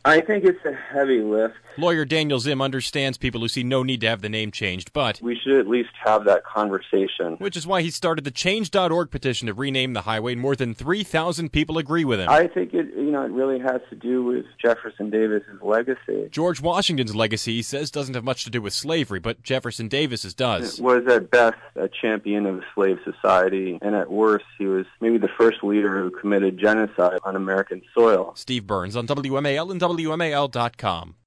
I think it's a heavy lift. Lawyer Daniel Zim understands people who see no need to have the name changed, but We should at least have that conversation. which is why he started the Change.org petition to rename the highway, and more than 3,000 people agree with him. I think it really has to do with Jefferson Davis's legacy. George Washington's legacy, he says, doesn't have much to do with slavery, but Jefferson Davis's does. Was at best a champion of slave society, and at worst, he was maybe the first leader who committed genocide on American soil. Steve Burns on WMAL and WMAL.com.